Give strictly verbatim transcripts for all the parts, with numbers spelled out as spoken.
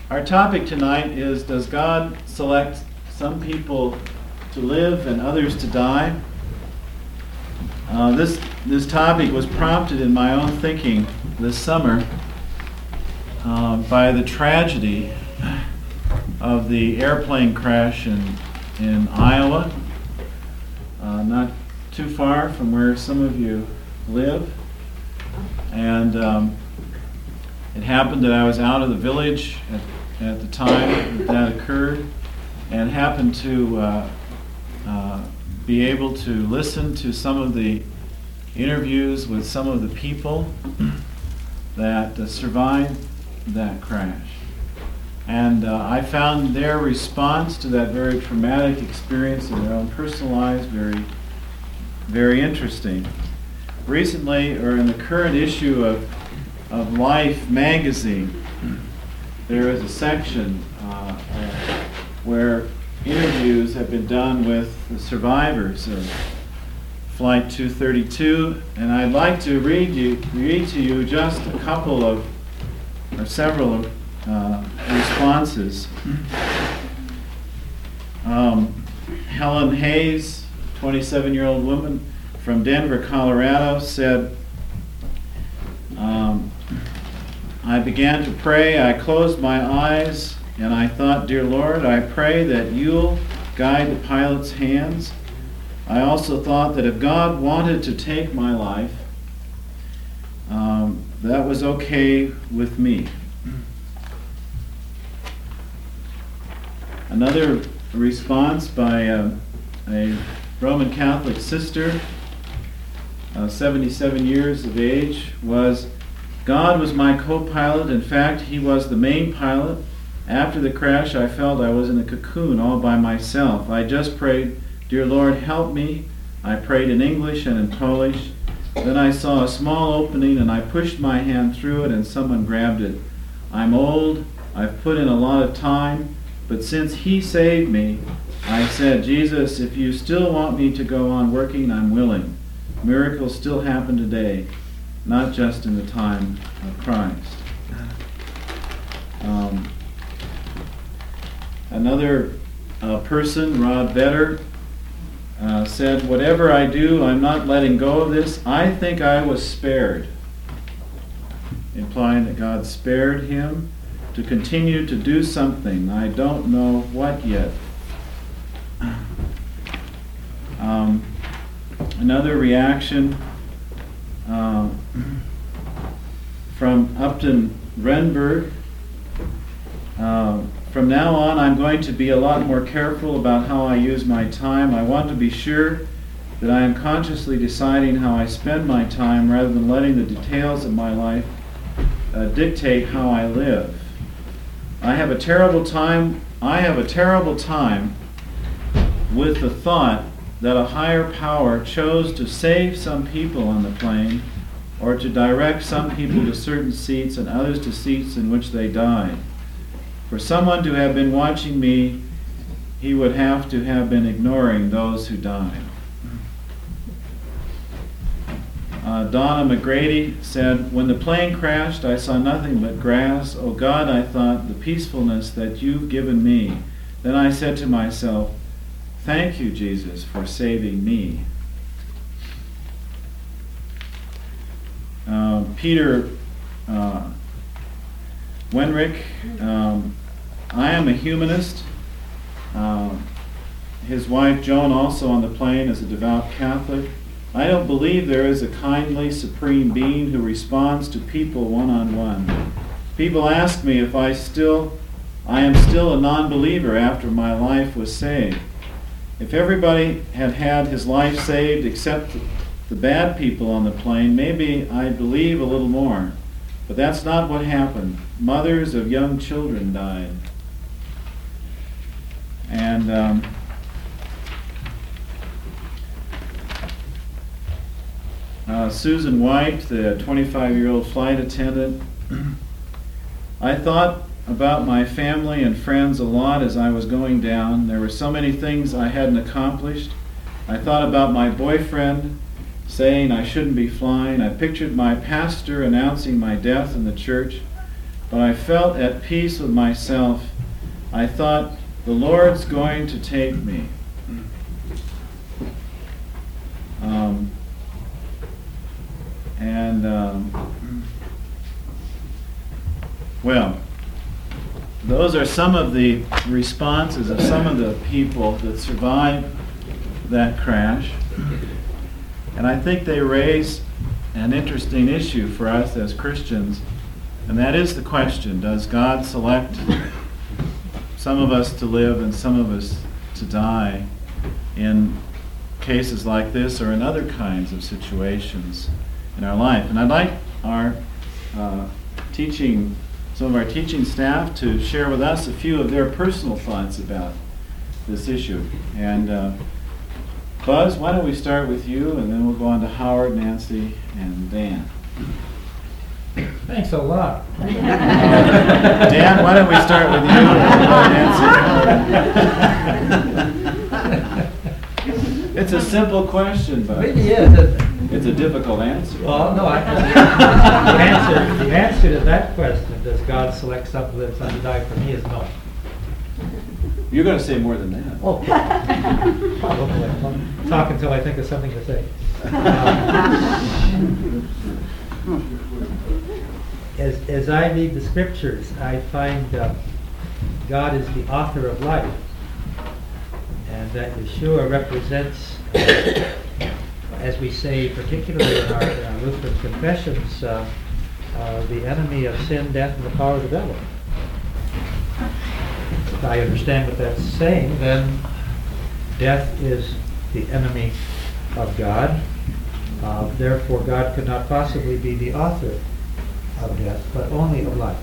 Our topic tonight is, does God select some people to live and others to die? Uh, this, this topic was prompted in my own thinking this summer uh, by the tragedy of the airplane crash in, in Iowa, uh, not too far from where some of you live. And um, it happened that I was out of the village at, at the time that that occurred, and happened to uh, uh, be able to listen to some of the interviews with some of the people that uh, survived that crash. And uh, I found their response to that very traumatic experience in their own personal lives very, very interesting. Recently, or in the current issue of, of Life magazine, there is a section uh, uh, where interviews have been done with the survivors of Flight two thirty-two, and I'd like to read you read to you just a couple of, or several uh, responses. Um, Helen Hayes, twenty-seven-year-old woman from Denver, Colorado, said, um, I began to pray. I closed my eyes and I thought, dear Lord, I pray that you'll guide the pilot's hands. I also thought that if God wanted to take my life, um, that was okay with me. Another response by uh, a Roman Catholic sister, uh, seventy-seven years of age, was, God was my co-pilot. In fact, he was the main pilot. After the crash, I felt I was in a cocoon all by myself. I just prayed, dear Lord, help me. I prayed in English and in Polish. Then I saw a small opening and I pushed my hand through it and someone grabbed it. I'm old, I've put in a lot of time, but since he saved me, I said, Jesus, if you still want me to go on working, I'm willing. Miracles still happen today, not just in the time of Christ. Um, another uh, person, Rod Vetter, uh, said, whatever I do, I'm not letting go of this. I think I was spared, implying that God spared him to continue to do something. I don't know what yet. Um, another reaction uh, from Upton Renberg. Uh, from now on, I'm going to be a lot more careful about how I use my time. I want to be sure that I am consciously deciding how I spend my time rather than letting the details of my life uh, dictate how I live. I have a terrible time. I have a terrible time with the thought that a higher power chose to save some people on the plane, or to direct some people to certain seats and others to seats in which they died. For someone to have been watching me, he would have to have been ignoring those who died. Uh, Donna McGrady said, when the plane crashed, I saw nothing but grass. Oh God, I thought, the peacefulness that you've given me. Then I said to myself, thank you, Jesus, for saving me. Uh, Peter uh, Wenrick, um, I am a humanist. Uh, his wife Joan, also on the plane, is a devout Catholic. I don't believe there is a kindly, supreme being who responds to people one-on-one. People ask me if I still, I am still a non-believer after my life was saved. If everybody had had his life saved except the bad people on the plane, maybe I'd believe a little more. But that's not what happened. Mothers of young children died. And um, uh, Susan White, the twenty-five-year-old flight attendant, I thought about my family and friends a lot as I was going down. There were so many things I hadn't accomplished. I thought about my boyfriend saying I shouldn't be flying. I pictured my pastor announcing my death in the church. but I felt at peace with myself. I thought, the Lord's going to take me. Um, and, um, well, those are some of the responses of some of the people that survived that crash. And I think they raise an interesting issue for us as Christians, and that is the question, does God select some of us to live and some of us to die in cases like this or in other kinds of situations in our life? And I'd like our uh, teaching, some of our teaching staff to share with us a few of their personal thoughts about this issue. And uh, Buzz, why don't we start with you, and then we'll go on to Howard, Nancy, and Dan. Thanks a lot. Uh, Dan, why don't we start with you, and Nancy, Howard. It's a simple question, but Maybe is. it's a difficult answer. Well, no, I, the answer, the answer to that question, does God select some that son to die for me, is no. You're going to say more than that. Oh, probably. I'll talk until I think of something to say. Um, as, as I read the scriptures, I find uh, God is the author of life, and that Yeshua represents, as we say, particularly in our, in our Lutheran confessions, uh, uh, the enemy of sin, death, and the power of the devil. If I understand what that's saying, then death is the enemy of God. Uh, therefore, God could not possibly be the author of death, but only of life.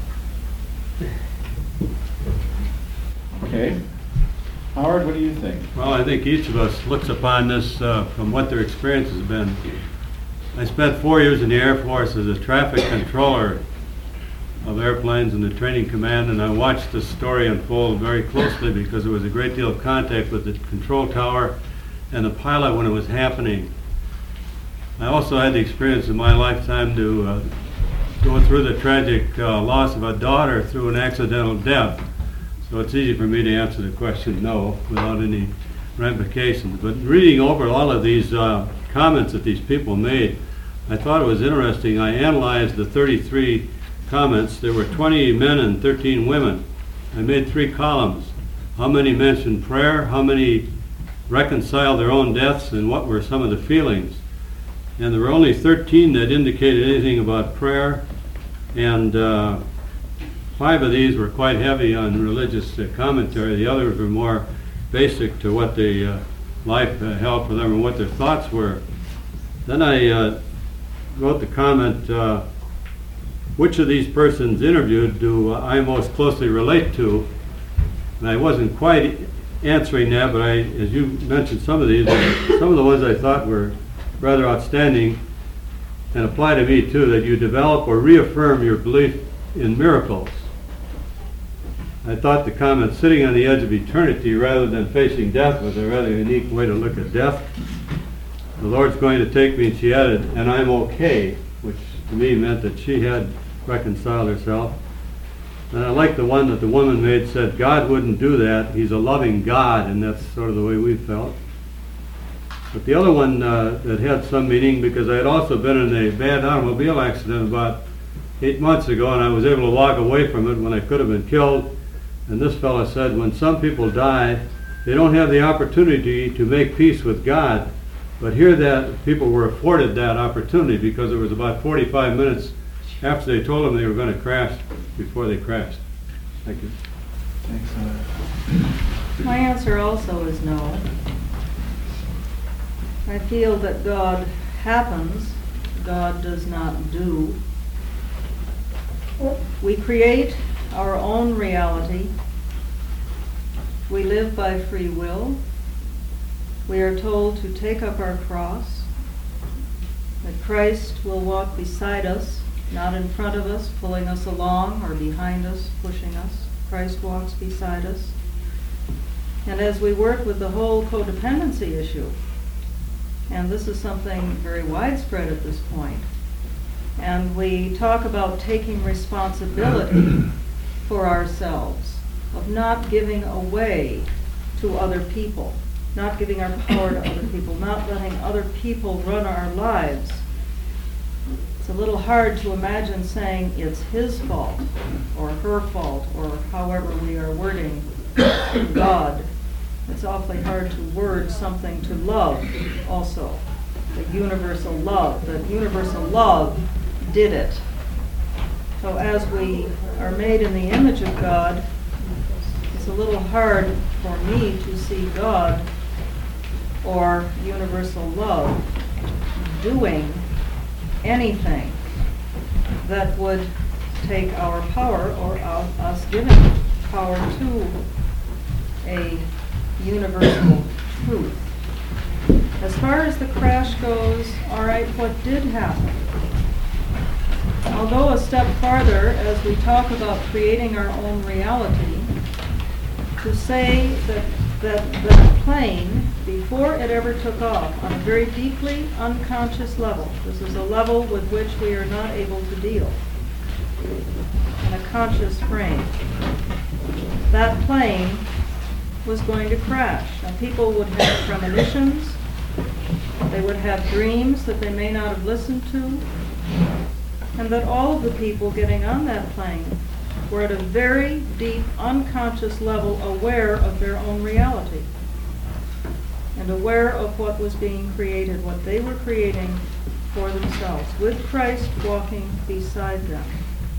Okay. Howard, what do you think? Well, I think each of us looks upon this uh, from what their experience has been. I spent four years in the Air Force as a traffic controller of airplanes in the training command, and I watched this story unfold very closely because there was a great deal of contact with the control tower and the pilot when it was happening. I also had the experience in my lifetime to uh, go through the tragic uh, loss of a daughter through an accidental death. So it's easy for me to answer the question no, without any ramifications. But reading over all of these uh, comments that these people made, I thought it was interesting. I analyzed the thirty-three comments. There were twenty men and thirteen women. I made three columns. How many mentioned prayer? How many reconciled their own deaths? And what were some of the feelings? And there were only thirteen that indicated anything about prayer. And uh, five of these were quite heavy on religious uh, commentary. The others were more basic to what the uh, life uh, held for them and what their thoughts were. Then I uh, wrote the comment, uh, which of these persons interviewed do I most closely relate to? And I wasn't quite answering that, but I, as you mentioned some of these, some of the ones I thought were rather outstanding and apply to me too, that you develop or reaffirm your belief in miracles. I thought the comment, sitting on the edge of eternity rather than facing death, was a rather unique way to look at death. The Lord's going to take me, and she added, and I'm okay, which to me meant that she had reconciled herself. And I like the one that the woman made, said, God wouldn't do that. He's a loving God, and that's sort of the way we felt. But the other one uh, that had some meaning, because I had also been in a bad automobile accident about eight months ago, and I was able to walk away from it when I could have been killed. And this fellow said, when some people die, they don't have the opportunity to make peace with God. But here that people were afforded that opportunity because it was about forty-five minutes after they told them they were going to crash before they crashed. Thank you. Thanks, Howard. My answer also is no. I feel that God happens, God does not do. We create our own reality. We live by free will. We are told to take up our cross, that Christ will walk beside us, not in front of us, pulling us along, or behind us, pushing us. Christ walks beside us. And as we work with the whole codependency issue, and this is something very widespread at this point, And we talk about taking responsibility for ourselves, of not giving away to other people, not giving our power to other people, not letting other people run our lives. It's a little hard to imagine saying it's his fault or her fault or however we are wording God. It's awfully hard to word something to love also. The universal love. The universal love did it. So as we are made in the image of God, it's a little hard for me to see God or universal love doing anything that would take our power or our, us giving power to a universal truth. As far as the crash goes, all right, what did happen? I'll go a step farther as we talk about creating our own reality to say that, that the plane, before it ever took off, on a very deeply unconscious level, this is a level with which we are not able to deal in a conscious frame, that plane was going to crash. Now people would have premonitions, they would have dreams that they may not have listened to, and that all of the people getting on that plane were at a very deep, unconscious level aware of their own reality and aware of what was being created, what they were creating for themselves, with Christ walking beside them.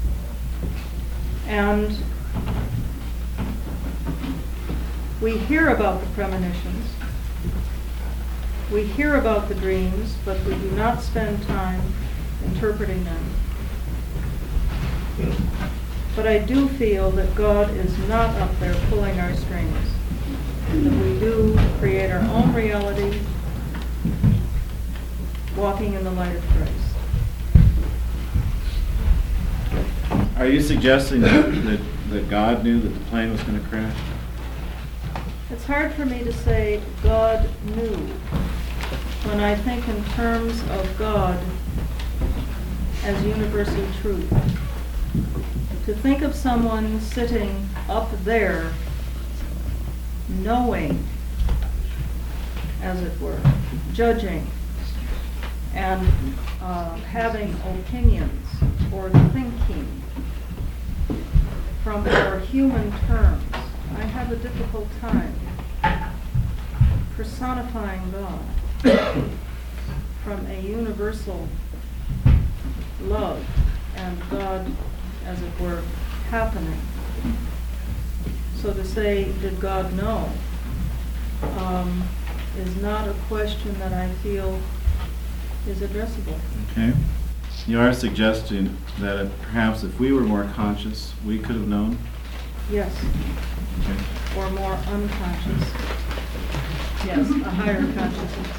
And we hear about the premonitions, we hear about the dreams, but we do not spend time interpreting them. But I do feel that God is not up there pulling our strings, that we do create our own reality, walking in the light of Christ. Are you suggesting that, that, that God knew that the plane was going to crash? It's hard for me to say God knew when I think in terms of God as universal truth. To think of someone sitting up there knowing, as it were, judging, and uh, having opinions or thinking from our human terms, I have a difficult time personifying God from a universal love and God, as it were, happening. So to say, did God know, um, is not a question that I feel is addressable. Okay. You are suggesting that if, perhaps if we were more conscious, we could have known? Yes. Okay. Or more unconscious. Yes, a higher consciousness.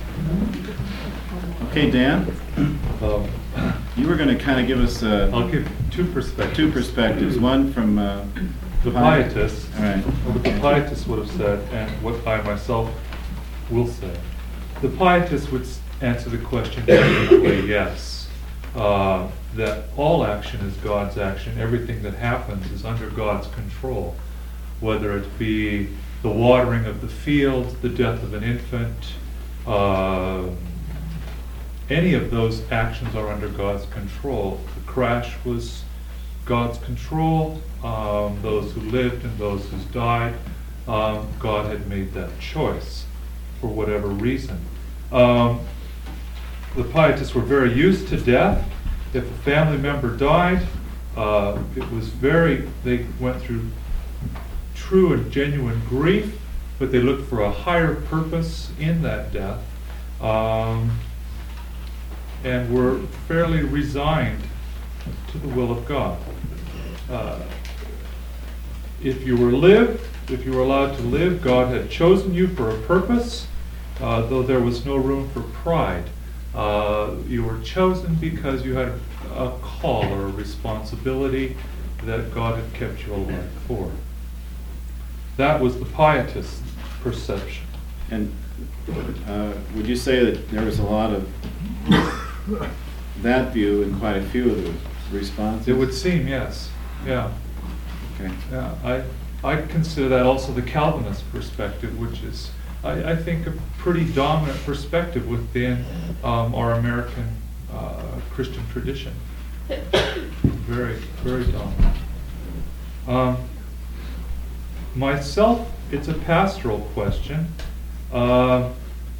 Okay, Dan, Um, you were going to kind of give us uh, I'll give two perspectives. two perspectives. One from uh, The Pi- pietists, All right. what the pietists would have said, and what I myself will say. The pietists would s- answer the question definitely yes, uh, that all action is God's action. Everything that happens is under God's control, whether it be the watering of the fields, the death of an infant, uh, any of those actions are under God's control. The crash was God's control. Um, those who lived and those who died, um, God had made that choice for whatever reason. Um, the pietists were very used to death. If a family member died, uh, it was very, they went through true and genuine grief, but they looked for a higher purpose in that death. Um, and were fairly resigned to the will of God. Uh, if you were lived, if you were allowed to live, God had chosen you for a purpose, uh, though there was no room for pride. Uh, you were chosen because you had a call or a responsibility that God had kept you alive for. That was the pietist perception. And uh, would you say that there was a lot of that view in quite a few of the responses. It would seem, yes, yeah. Okay. Yeah, I, I consider that also the Calvinist perspective, which is, I, I think, a pretty dominant perspective within um, our American uh, Christian tradition. Very, very dominant. Um, myself, it's a pastoral question. Uh,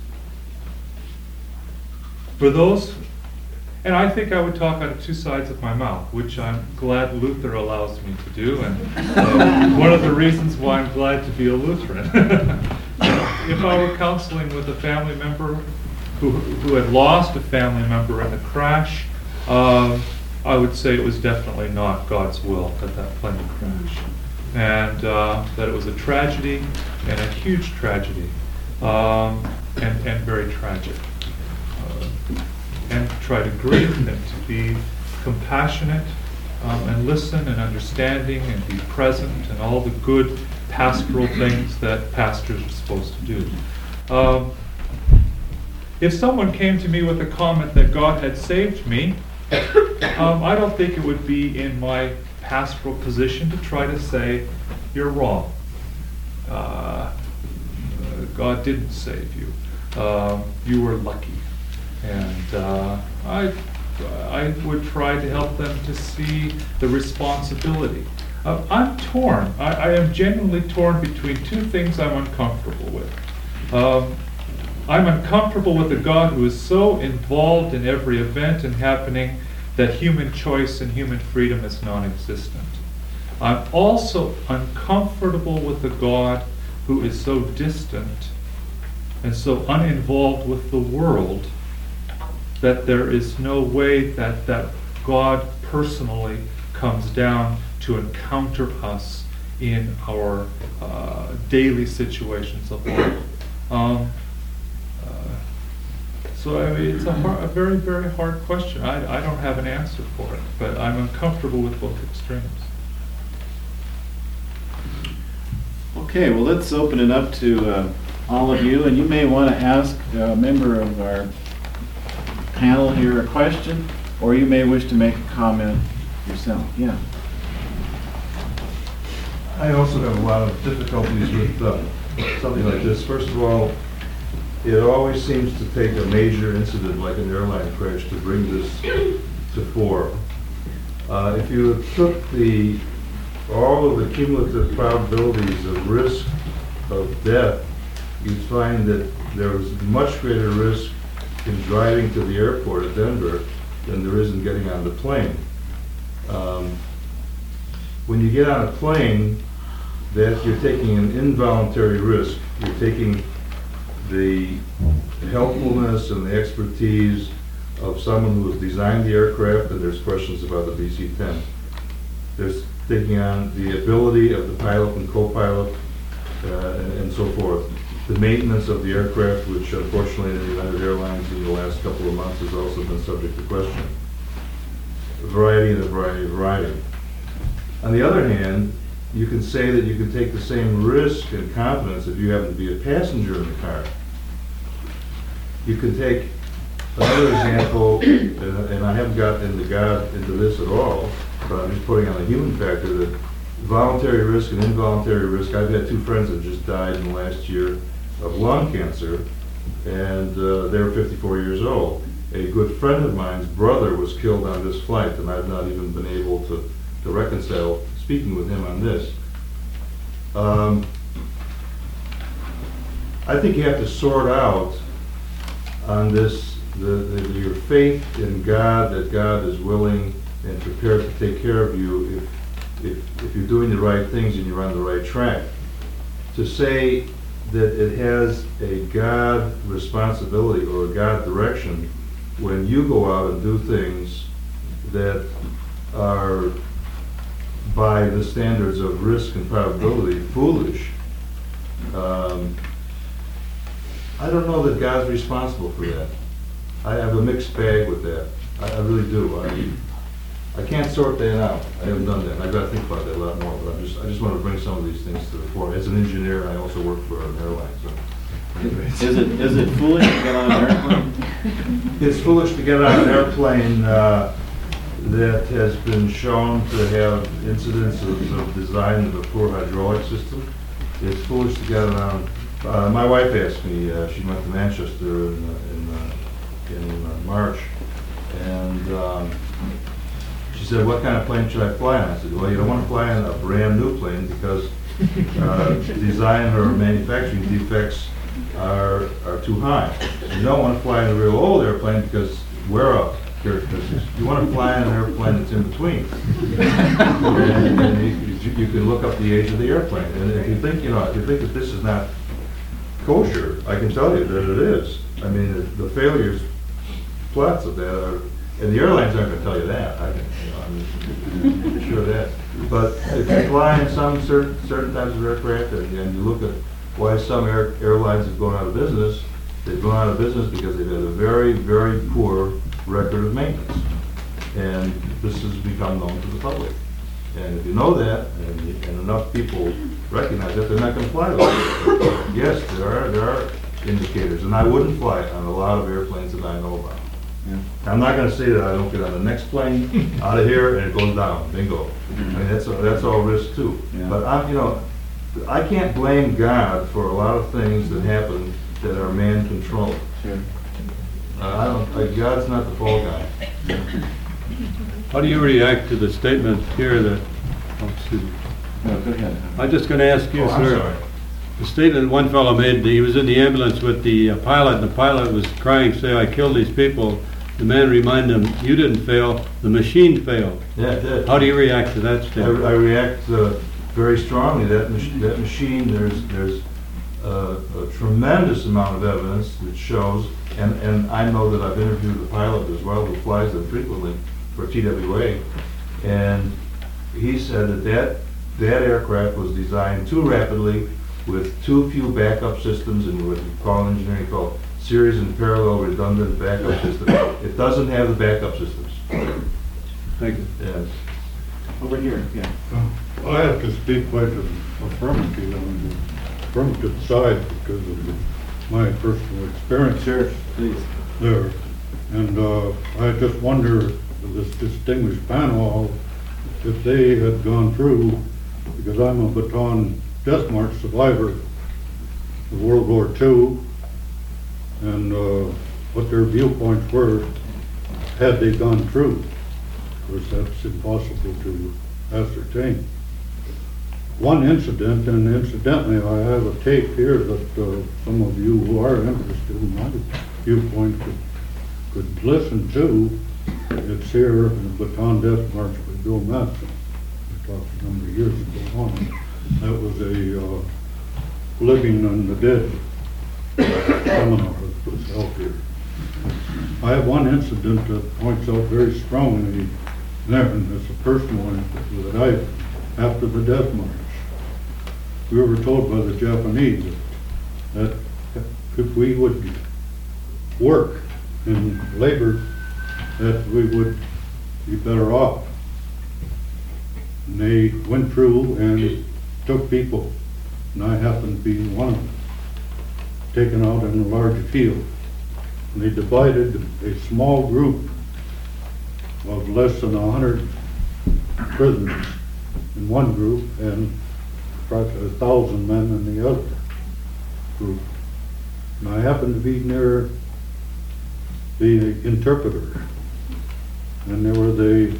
for those, and I think I would talk out of two sides of my mouth, which I'm glad Luther allows me to do, and uh, one of the reasons why I'm glad to be a Lutheran. If I were counseling with a family member who, who had lost a family member in the crash, um, I would say it was definitely not God's will that that plane crash, and uh, that it was a tragedy, and a huge tragedy, um, and, and very tragic. Uh, and try to grieve and to be compassionate um, and listen and understanding and be present and all the good pastoral things that pastors are supposed to do. Um, if someone came to me with a comment that God had saved me, um, I don't think it would be in my pastoral position to try to say, you're wrong. Uh, God didn't save you. Um, you were lucky. And uh, I, I would try to help them to see the responsibility. Uh, I'm torn. I, I am genuinely torn between two things I'm uncomfortable with. Um, I'm uncomfortable with a God who is so involved in every event and happening that human choice and human freedom is non-existent. I'm also uncomfortable with a God who is so distant and so uninvolved with the world that there is no way that, that God personally comes down to encounter us in our uh, daily situations of life. Um, uh, so I mean, it's a, hard, a very, very hard question. I, I don't have an answer for it, but I'm uncomfortable with both extremes. Okay, well, let's open it up to uh, all of you, and you may want to ask a member of our panel here a question, or you may wish to make a comment yourself. Yeah. I also have a lot of difficulties with uh, something like this. First of all, it always seems to take a major incident like an airline crash to bring this to fore. Uh, if you took the all of the cumulative probabilities of risk of death, you'd find that there was much greater risk in driving to the airport at Denver than there is in getting on the plane. Um, when you get on a plane, that you're taking an involuntary risk. You're taking the helpfulness and the expertise of someone who has designed the aircraft, and there's questions about the D C ten. There's taking on the ability of the pilot and co-pilot uh, and, and so forth. The maintenance of the aircraft, which unfortunately in the United Airlines in the last couple of months has also been subject to question. A variety and a variety of variety. On the other hand, you can say that you can take the same risk and confidence if you happen to be a passenger in the car. You can take another example, and, and I haven't gotten into God into this at all, but I'm just putting on a human factor that voluntary risk and involuntary risk. I've had two friends that just died in the last year of lung cancer, and uh, they were fifty-four years old. A good friend of mine's brother was killed on this flight, and I've not even been able to, to reconcile speaking with him on this. Um, I think you have to sort out on this the, the, your faith in God, that God is willing and prepared to take care of you if, if, if you're doing the right things and you're on the right track. To say that it has a God responsibility or a God direction when you go out and do things that are by the standards of risk and probability foolish. Um, I don't know that God's responsible for that. I have a mixed bag with that. I, I really do. I, I can't sort that out. I haven't done that. I've got to think about that a lot more. But I'm just, I just want to bring some of these things to the fore. As an engineer, I also work for an airline. So Is it, is it foolish to get on an airplane? It's foolish to get on an airplane uh, that has been shown to have incidents of, of design of a poor hydraulic system. It's foolish to get on. Uh, my wife asked me. Uh, she went to Manchester in uh, in, uh, in uh, March, and um, she said, "What kind of plane should I fly on?" I said, "Well, you don't want to fly on a brand new plane because uh, design or manufacturing defects are are too high. You don't want to fly in a real old airplane because wear out characteristics. You want to fly on an airplane that's in between. and, and you, you can look up the age of the airplane. And if you think, you know, if you think that this is not kosher, I can tell you that it is. I mean, the, the failures, plots of that are, and the airlines aren't going to tell you that. I can, you know, I'm sure of that. But if you fly in some certain certain types of aircraft, and, and you look at why some air, airlines have gone out of business, they've gone out of business because they've had a very, very poor record of maintenance. And this has become known to the public. And if you know that, and, and enough people recognize that, they're not going to fly those. Yes, there are, there are indicators, and I wouldn't fly on a lot of airplanes that I know about. Yeah. I'm not going to say that I don't get on the next plane out of here and it goes down, bingo. I mean, that's, that's all risk too. Yeah. But I'm, you know, I can't blame God for a lot of things that happen that are man-controlled. Sure. Uh, I don't, uh, God's not the fall guy. How do you react to the statement here that, oh, excuse me. No, go ahead. I'm just going to ask you, Oh, I'm sir. sorry. The statement one fellow made, he was in the ambulance with the uh, pilot, and the pilot was crying, say, "I killed these people." The man reminded him, "You didn't fail, the machine failed." Yeah, it did. How do you react to that I, statement? I react uh, very strongly. That, mach- that machine, there's there's uh, a tremendous amount of evidence that shows, and, and I know that I've interviewed the pilot as well, who flies them frequently for T W A, and he said that that, that aircraft was designed too rapidly with too few backup systems, and what we call in engineering called series and parallel redundant backup systems. It doesn't have the backup systems. Thank you. Yes. Over here, yeah. Uh, I have to speak quite affirmative on the affirmative side because of the- my personal experience Sure, please. there. And uh, I just wonder, this distinguished panel, if they had gone through, because I'm a Bataan Death March survivor of World War Two, and uh, what their viewpoints were had they gone through. Of course, that's impossible to ascertain. One incident, and incidentally, I have a tape here that uh, some of you who are interested in my viewpoint could, could listen to. It's here in the Bataan Death March by Bill Madsen. I talked a number of years ago on it. That was a uh, Living on the Dead seminar that was held here. I have one incident that points out very strongly there, and it's a personal one that I, after the death march, we were told by the Japanese that, that if we would work in labor, that we would be better off. And they went through and took people, and I happened to be one of them, taken out in a large field. And they divided a small group of less than a hundred prisoners in one group and approximately a thousand men in the other group. And I happened to be near the interpreter, and there were the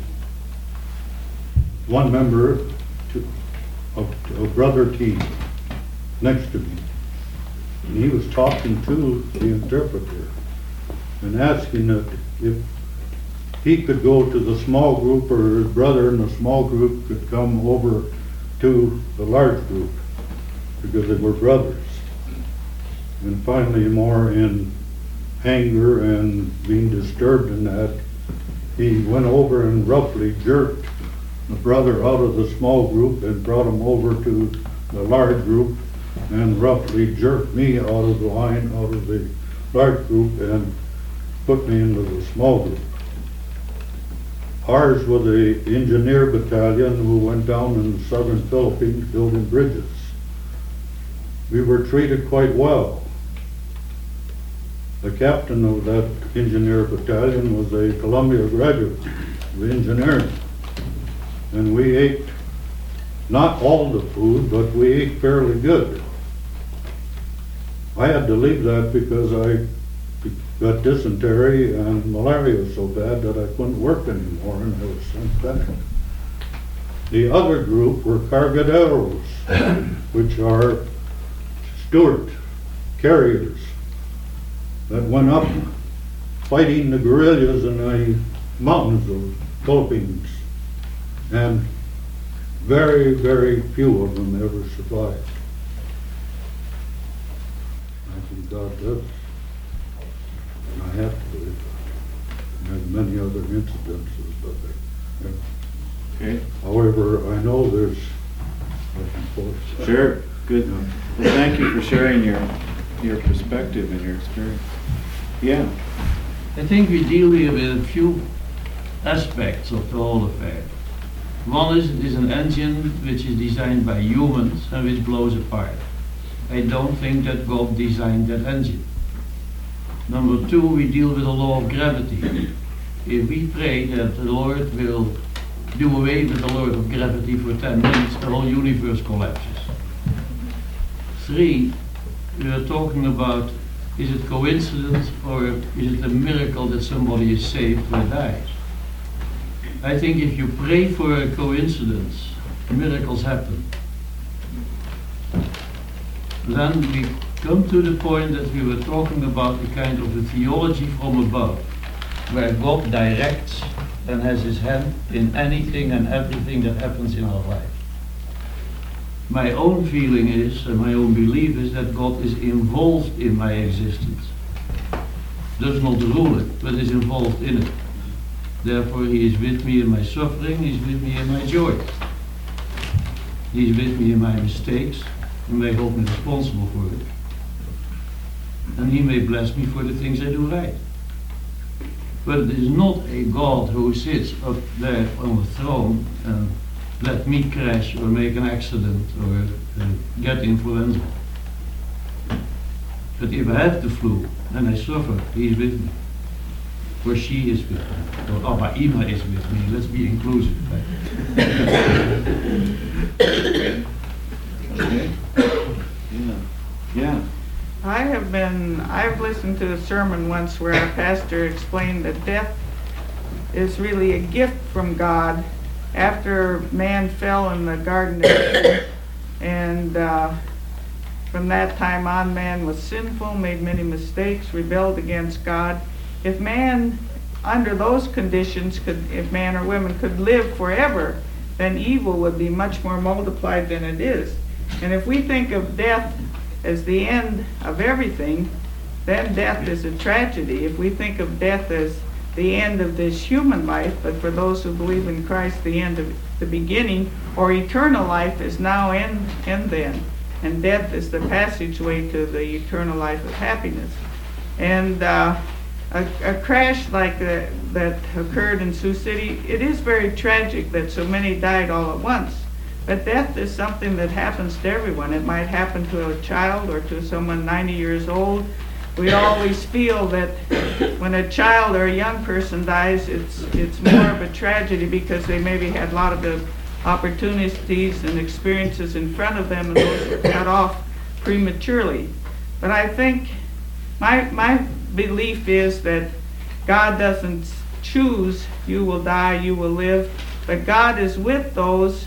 one member to, of a brother team next to me, and he was talking to the interpreter and asking that if he could go to the small group, or his brother in the small group could come over to the large group, because they were brothers. And finally, more in anger and being disturbed in that, he went over and roughly jerked the brother out of the small group and brought him over to the large group, and roughly jerked me out of the line, out of the large group, and put me into the small group. Ours was the engineer battalion who went down in the southern Philippines building bridges. We were treated quite well. the captain of that engineer battalion was a Columbia graduate of engineering. And we ate not all the food, but we ate fairly good. I had to leave that because I got dysentery and malaria so bad that I couldn't work anymore, and I was sent back. The other group were cargaderos, which are Stuart carriers that went up fighting the guerrillas in the mountains of Philippines, and very, very few of them ever survived. I think God does, and I have to believe that. There's many other incidences, but they, Okay. however, I know there's back and forth. Sure, good. Well, thank you for sharing your, your perspective and your experience. Yeah, I think we deal here with a few aspects of the whole affair. One is it is an engine which is designed by humans and which blows apart. I don't think that God designed that engine. Number two, we deal with the law of gravity. If we pray that the Lord will do away with the law of gravity for ten minutes, the whole universe collapses. Three, we are talking about, is it coincidence or is it a miracle that somebody is saved or dies? I think if you pray for a coincidence, miracles happen. Then we come to the point that we were talking about the kind of a theology from above, where God directs and has his hand in anything and everything that happens in our life. My own feeling is, and my own belief is, that God is involved in my existence. Does not rule it, but is involved in it. Therefore he is with me in my suffering, he is with me in my joy. He is with me in my mistakes, and may hold me responsible for it. And he may bless me for the things I do right. But it is not a God who sits up there on the throne and let me crash or make an accident or uh, get influenza. But if I have the flu and I suffer, he is with me. Or she is with me. Or Abba Ima is with me. Let's be inclusive. okay. Yeah, yeah. I have been, I've listened to a sermon once where our pastor explained that death is really a gift from God after man fell in the Garden of Eden. And uh, from that time on, man was sinful, made many mistakes, rebelled against God. If man, under those conditions, could, if man or women could live forever, then evil would be much more multiplied than it is. And if we think of death as the end of everything, then death is a tragedy. If we think of death as the end of this human life, but for those who believe in Christ, the end of the beginning, or eternal life is now and, and then. And death is the passageway to the eternal life of happiness. And uh, a, a crash like that, that occurred in Sioux City, it is very tragic that so many died all at once. But death is something that happens to everyone. It might happen to a child or to someone ninety years old. We always feel that when a child or a young person dies, it's it's more of a tragedy because they maybe had a lot of the opportunities and experiences in front of them, and those were cut off prematurely. But I think my my belief is that God doesn't choose you will die, you will live, but God is with those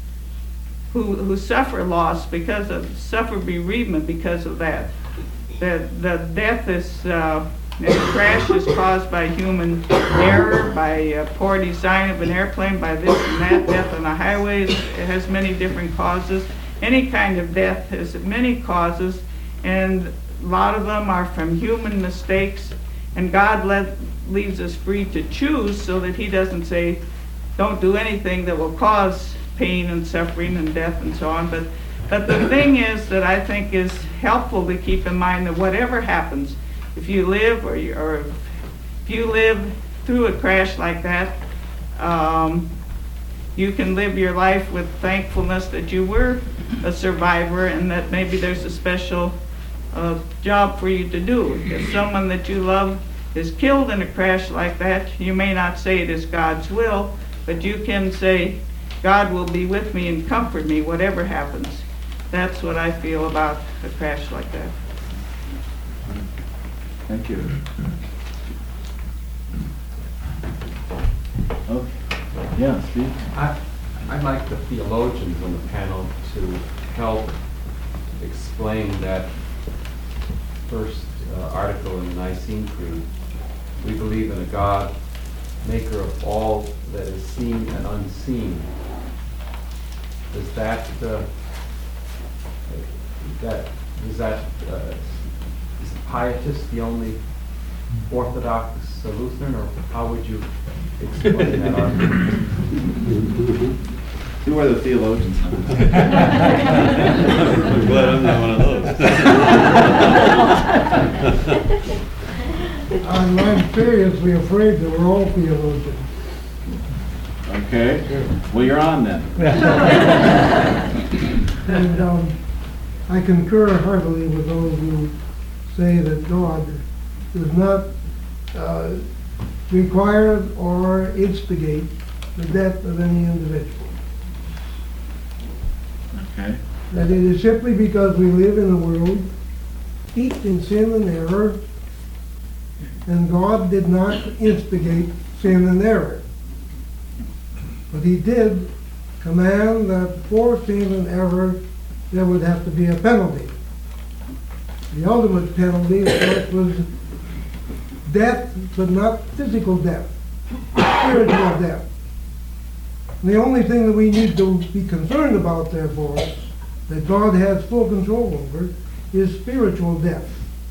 who who suffer loss because of suffer bereavement because of that. The the death is uh, the crash is caused by human error, by uh, poor design of an airplane, by this and that. Death on the highways, it has many different causes. Any kind of death has many causes, and a lot of them are from human mistakes. And God let, leaves us free to choose, so that He doesn't say, "Don't do anything that will cause pain and suffering and death and so on." But But the thing is that I think is helpful to keep in mind that whatever happens, if you live or, you, or if you live through a crash like that, um, you can live your life with thankfulness that you were a survivor, and that maybe there's a special a job for you to do. If someone that you love is killed in a crash like that, you may not say it is God's will, but you can say, God will be with me and comfort me, whatever happens. That's what I feel about a crash like that. Thank you. Okay. Yeah, Steve? I, I'd like the theologians on the panel to help explain that first uh, article in the Nicene Creed. We believe in a God, maker of all that is seen and unseen. Does that, uh, that, is that, uh, is the pietist the only Orthodox Lutheran, or how would you explain that argument? Who are the theologians? I'm glad I'm not one of those. I'm, I'm seriously afraid that we're all theologians. Okay. Well, you're on then. And um, I concur heartily with those who say that God does not uh, require or instigate the death of any individual. Okay. That it is simply because we live in a world steeped in sin and error, and God did not instigate sin and error. But he did command that for sin and error there would have to be a penalty. The ultimate penalty, of course, was death, but not physical death, spiritual death. And the only thing that we need to be concerned about, therefore, that God has full control over, is spiritual death.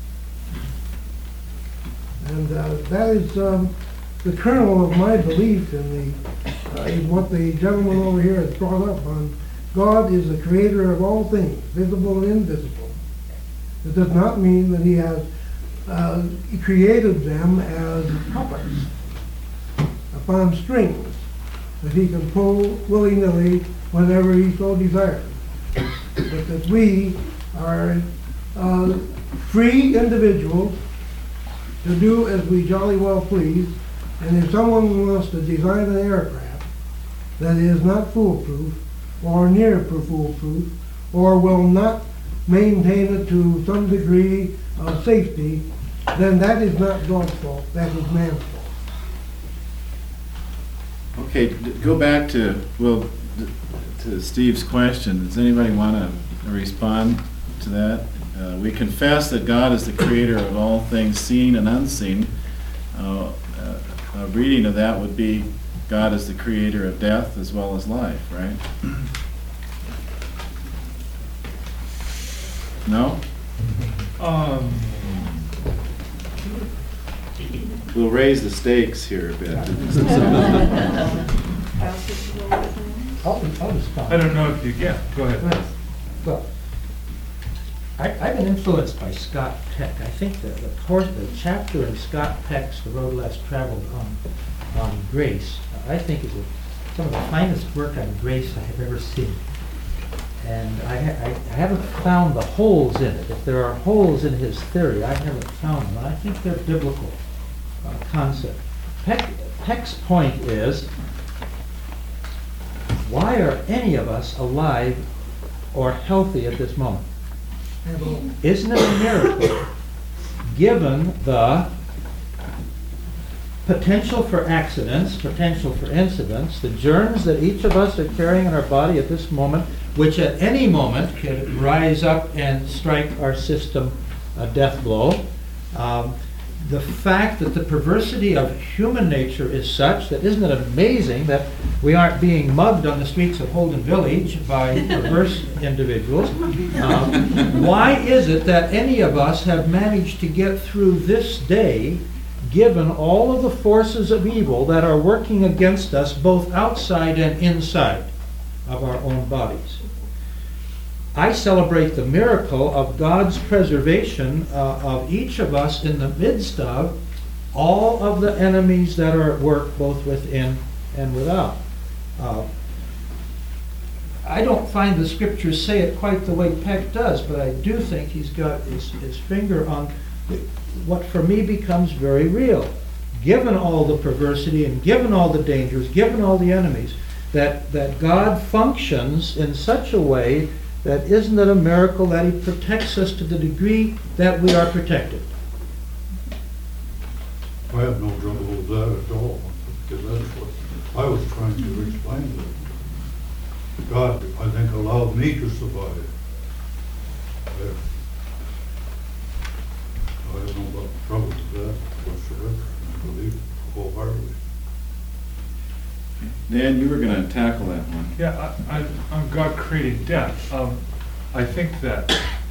And uh, that is um, the kernel of my belief in the uh, in what the gentleman over here has brought up on. God is the creator of all things, visible and invisible. It does not mean that he has uh, he created them as puppets upon strings that he can pull willy-nilly whenever he so desires. But that we are uh, free individuals to do as we jolly well please, and if someone wants to design an aircraft that is not foolproof or near foolproof or will not maintain it to some degree of safety, then that is not God's fault, that is man's fault. Okay, d- go back to, well, d- to Steve's question. Does anybody want to respond to that? Uh, we confess that God is the creator of all things seen and unseen. Uh, uh, a reading of that would be God is the creator of death as well as life, right? No? Um, We'll raise the stakes here a bit. I'll, I'll respond. I don't know if you, yeah, go ahead. Well, I, I've been influenced by Scott Peck. I think that the course, the chapter in Scott Peck's The Road Less Traveled on, on grace, I think is a, some of the finest work on grace I have ever seen. And I, ha I, I haven't found the holes in it. If there are holes in his theory, I haven't found them. I think they're biblical uh, concept. Peck, Peck's point is, why are any of us alive or healthy at this moment? Isn't it a miracle, given the potential for accidents, potential for incidents, the germs that each of us are carrying in our body at this moment, which at any moment could rise up and strike our system a death blow. Um, the fact that the perversity of human nature is such that, isn't it amazing that we aren't being mugged on the streets of Holden Village by perverse individuals? Um, why is it that any of us have managed to get through this day, given all of the forces of evil that are working against us both outside and inside of our own bodies? I celebrate the miracle of God's preservation uh, of each of us in the midst of all of the enemies that are at work both within and without. Uh, I don't find the scriptures say it quite the way Peck does, but I do think he's got his, his finger on the, what for me becomes very real. Given all the perversity and given all the dangers, given all the enemies, that, that God functions in such a way that isn't it a miracle that he protects us to the degree that we are protected? I have no trouble with that at all, because that's what I was trying to explain to them. God, I think, allowed me to survive. I I have no trouble with that whatsoever. I believe wholeheartedly. Dan, you were going to tackle that one. Yeah, I, I, on God creating death, um, I think that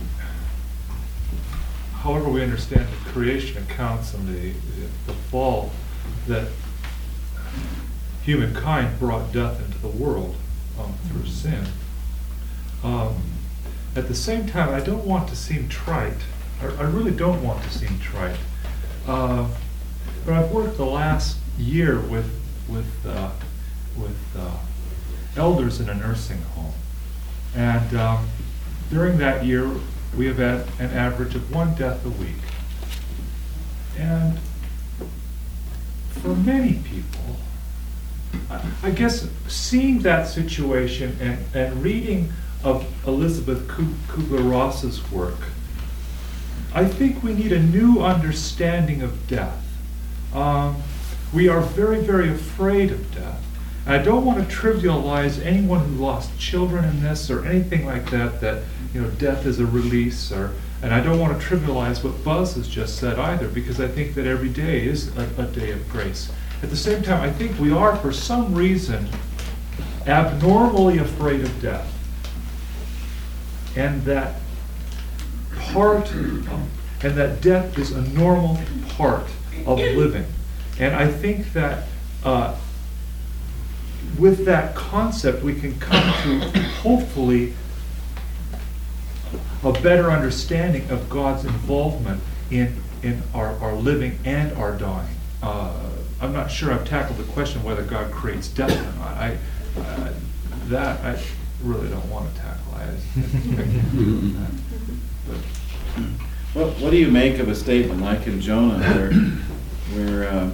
however we understand the creation accounts and the, the fall, that humankind brought death into the world um, through sin. Um, at the same time, I don't want to seem trite. I, I really don't want to seem trite. Uh, but I've worked the last year with with uh, with uh, elders in a nursing home, and um, during that year, we have had an average of one death a week. And for many people, I, I guess seeing that situation and, and reading of Elizabeth Kubler-Ross's work, I think we need a new understanding of death. Um, we are very, very afraid of death. I don't want to trivialize anyone who lost children in this or anything like that, that, you know, death is a release, or, and I don't want to trivialize what Buzz has just said either, because I think that every day is a, a day of grace. At the same time, I think we are, for some reason, abnormally afraid of death. And that part, of, and that death is a normal part of living. And I think that uh, with that concept, we can come to, hopefully, a better understanding of God's involvement in, in our, our living and our dying. Uh, I'm not sure I've tackled the question whether God creates death or not. I, uh, that I really don't want to tackle. I, but, What, what do you make of a statement like in Jonah where, where uh,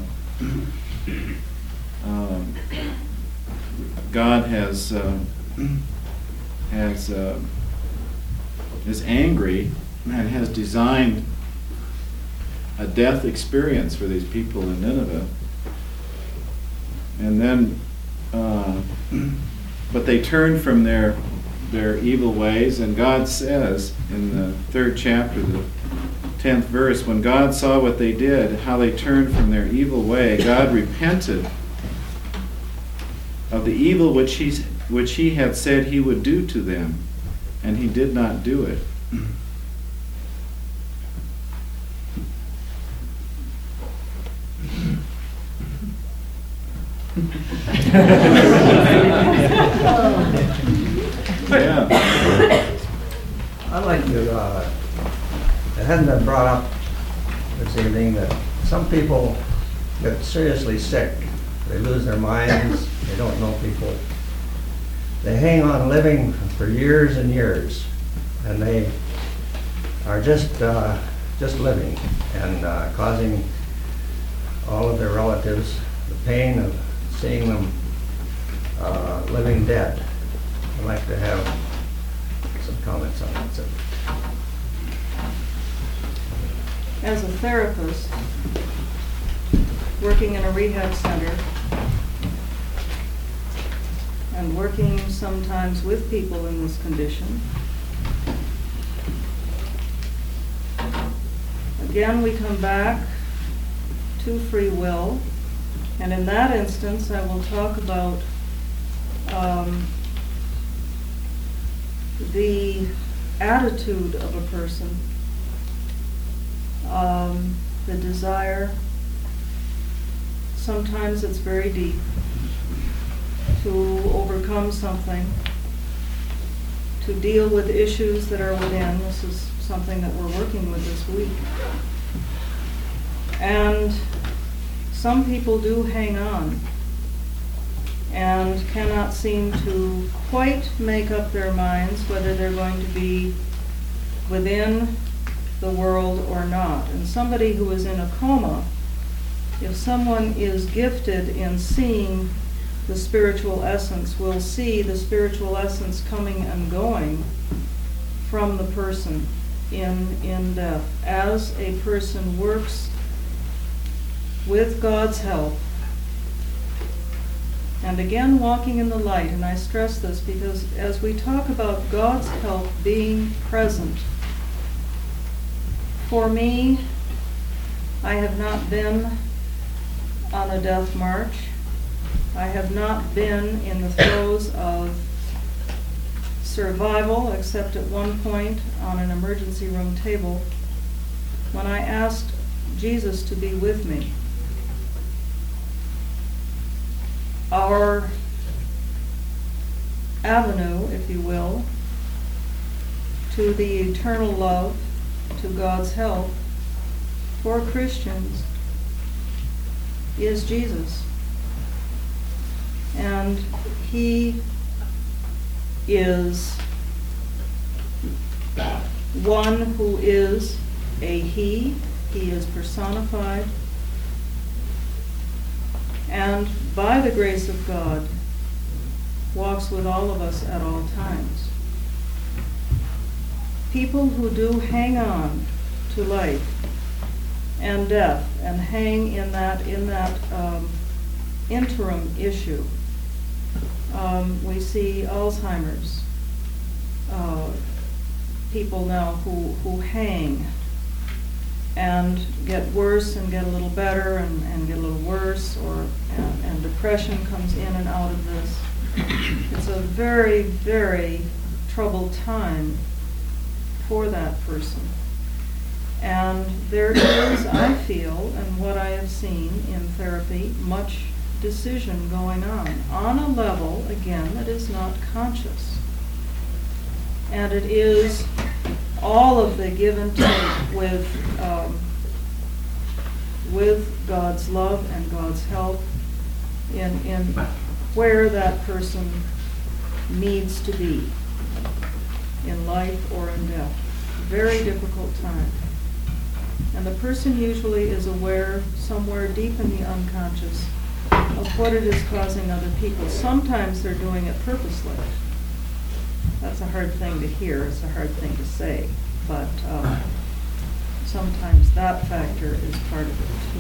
um, God has uh, has uh, is angry and has designed a death experience for these people in Nineveh, and then uh, but they turn from their their evil ways, and God says in the third chapter, the tenth verse, when God saw what they did, how they turned from their evil way, God repented of the evil which he, which he had said he would do to them, and he did not do it. Yeah. I'd like to, uh, it hasn't been brought up this evening that some people get seriously sick. They lose their minds, they don't know people. They hang on living for years and years, and they are just uh, just living and uh, causing all of their relatives the pain of seeing them uh, living dead. I'd like to have some comments on that subject. As a therapist, working in a rehab center, and working sometimes with people in this condition, again we come back to free will, and in that instance I will talk about um, the attitude of a person, um, the desire. Sometimes it's very deep to overcome something, to deal with issues that are within. This is something that we're working with this week. And some people do hang on and cannot seem to quite make up their minds whether they're going to be within the world or not. And somebody who is in a coma, if someone is gifted in seeing the spiritual essence, will see the spiritual essence coming and going from the person in, in death. As a person works with God's help, and again walking in the light, and I stress this because as we talk about God's help being present, for me, I have not been on a death march. I have not been in the throes of survival, except at one point on an emergency room table when I asked Jesus to be with me. Our avenue, if you will, to the eternal love, to God's help for Christians is Jesus. And he is one who is a he. He is personified. And by the grace of God, walks with all of us at all times. People who do hang on to life and death and hang in that in that um, interim issue. Um, we see Alzheimer's uh, people now who, who hang and get worse and get a little better and, and get a little worse, or and, and depression comes in and out of this. It's a very, very troubled time for that person. And there is, I feel, and what I have seen in therapy, much decision going on, on a level, again, that is not conscious. And it is all of the give and take with, um, with God's love and God's help in, in where that person needs to be in life or in death. Very difficult time. And the person usually is aware somewhere deep in the unconscious of what it is causing other people. Sometimes they're doing it purposely. That's a hard thing to hear, it's a hard thing to say, but um, sometimes that factor is part of it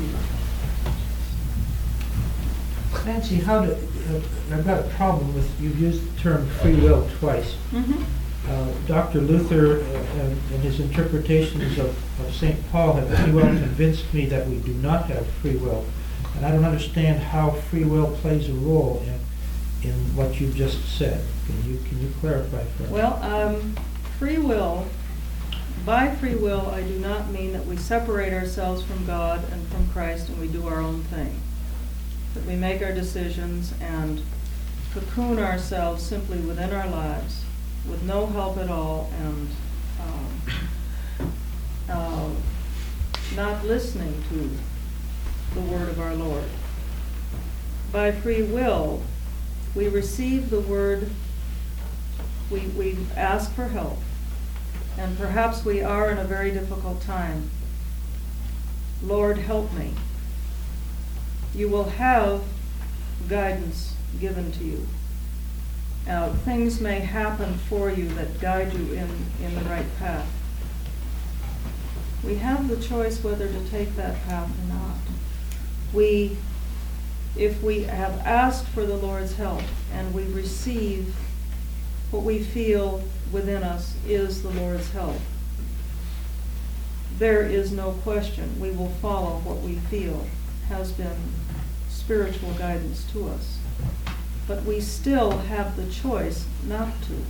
too. Nancy, how do, uh, I've got a problem with, you've used the term free will twice. Mm-hmm. Uh, Doctor Luther uh, and, and his interpretations of, of Saint Paul have pretty well convinced me that we do not have free will. And I don't understand how free will plays a role in, in what you just said. Can you, can you clarify for us? Well, um, free will, by free will, I do not mean that we separate ourselves from God and from Christ and we do our own thing. That we make our decisions and cocoon ourselves simply within our lives with no help at all, and um, uh, not listening to the word of our Lord. By free will, we receive the word, we, we ask for help, and perhaps we are in a very difficult time. Lord, help me. You will have guidance given to you. Uh, things may happen for you that guide you in, in the right path. We have the choice whether to take that path or not. We, if we have asked for the Lord's help and we receive what we feel within us is the Lord's help, there is no question we will follow what we feel has been spiritual guidance to us. But we still have the choice not to.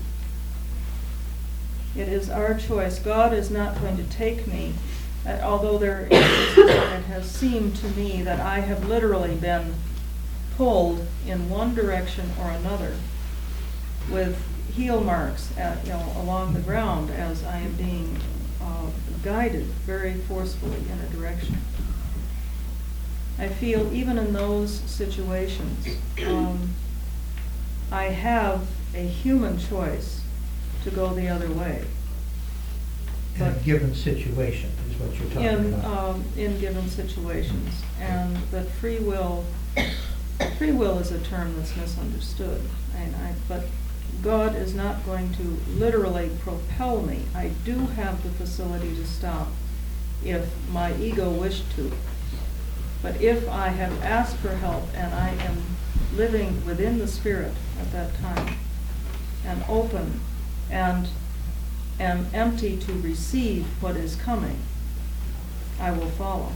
It is our choice. God is not going to take me, uh, although there is, it has seemed to me that I have literally been pulled in one direction or another with heel marks at, you know, along the ground as I am being uh, guided very forcefully in a direction. I feel even in those situations, um, I have a human choice to go the other way. In a But given situation is what you're talking in, about. um, in given situations, and that free will, free will is a term that's misunderstood, and I, but God is not going to literally propel me. I do have the facility to stop if my ego wished to. But if I have asked for help and I am living within the Spirit at that time, and open, and am empty to receive what is coming, I will follow.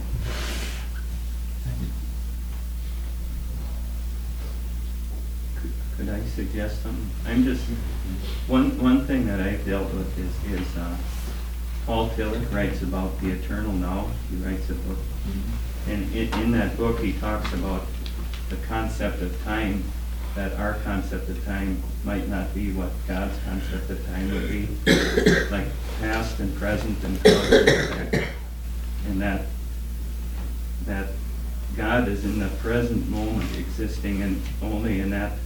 Could I suggest something? I'm just, one, one thing that I've dealt with is, is uh, Paul Tillich writes about the eternal now. He writes a book. And in, in that book, he talks about the concept of time, that our concept of time might not be what God's concept of time would be, like past and present and cause and effect. And that, that God is in the present moment, existing in, only in that,